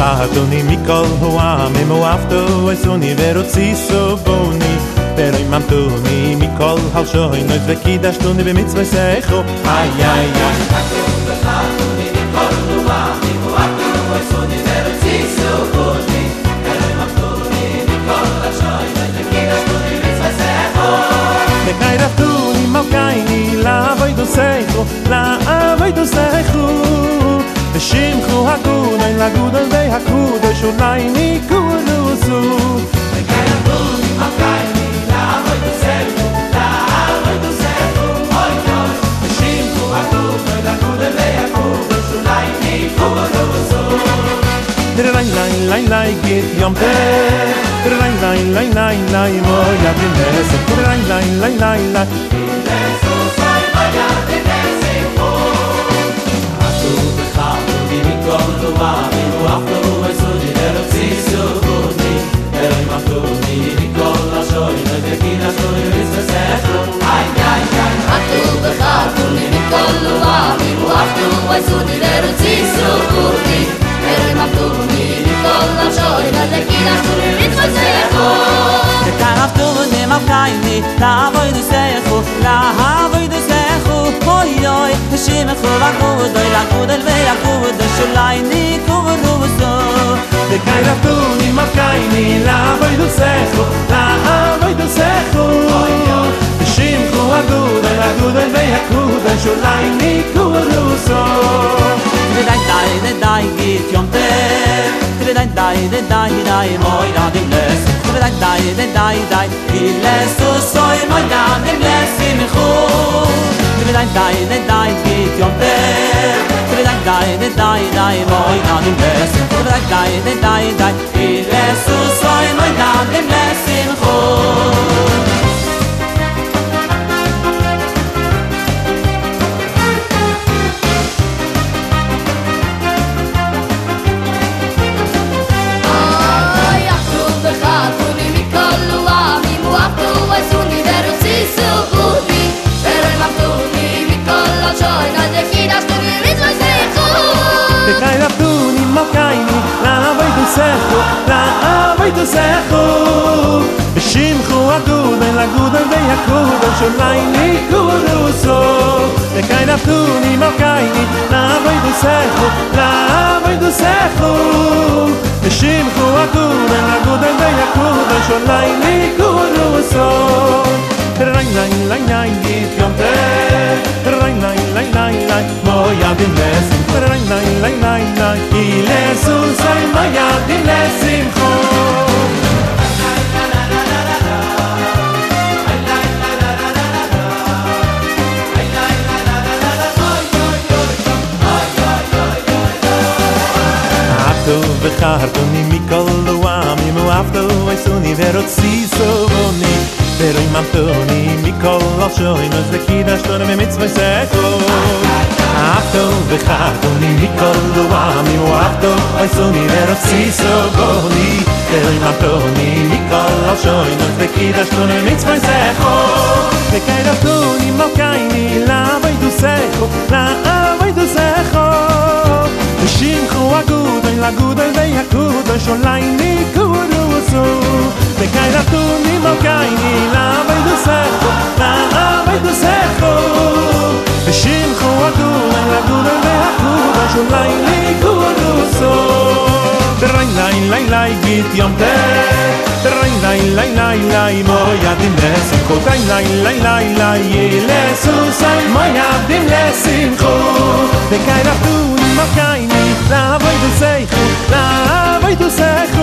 וחרטוני מכל העמים ואהבתו עשוני ורציסו בוני וריממתוני מכל הלשונות וקידשתוני במצוותיך איי איי איי וחרטוני מכל העמים ואהבתו עשוני ורציסו בוני וריממתוני מכל הלשונות וקידשתוני במצוותיך וקיירפתוני מלכייני לעבודו סייכו ושמחו הגודל לגודל והקודש אולי ניקודוסו וקיירפתוני מלכייני לעבודו סייכו אוי אוי ושמחו הגודל לגודל והקודש אולי ניקודוסו דרליי ליי ליי ליי גיט יום טוב דרליי ליי ליי ליי ליי מויה בנסק דרליי ליי ליי ליי ליי וקיירפתוני מלכייני לעבודו סייכו ושמחו הגודל והקודש אולי ניקודוסו די גיט יום טוב די מוי נאדים לס די לסו סוי מוי נאדים לשמחו די גיט יום טוב די מוי נאדים לס די לסו סוי מוי נאדים לשמחו וקיירפתוני מלכייני לעבודו סייכו ושמחו הגודל והקודש אולי ניקודוסו וקיירפתוני מלכייני לעבודו סייכו ושמחו הגודל והקודש אולי ניקודוסו דרליי ליי ליי ליי גיט יום טוב דרליי ליי ליי ליי מויה בנסק דרליי ליי ליי ליי ילסו סי מויה בנסמחו וחרטוני מכל העמים ואהבתו עשוני ורציסו בוני וריממתוני מכל הלשונות וקידשתוני במצוותיך אהבתו וחרטוני מכל העמים ואהבתו עשוני ורציסו בוני וריממתוני מכל הלשונות וקידשתוני במצוותיך וקיירפתוני מלכייני לעבודו סייכו ושמחו הגודל והקודש אולי ניקודוסו וקיירפתוני מלכייני לעבודו סייכו ושמחו הגודל והקודש אולי ניקודוסו דרליי ליי ליי ליי גיט יום טוב דרליי ליי ליי ליי מויה בנסק דרליי ליי ליי ילסו סי מויה בנסמחו וקיירפתוני מלכייני לעבודו סייכו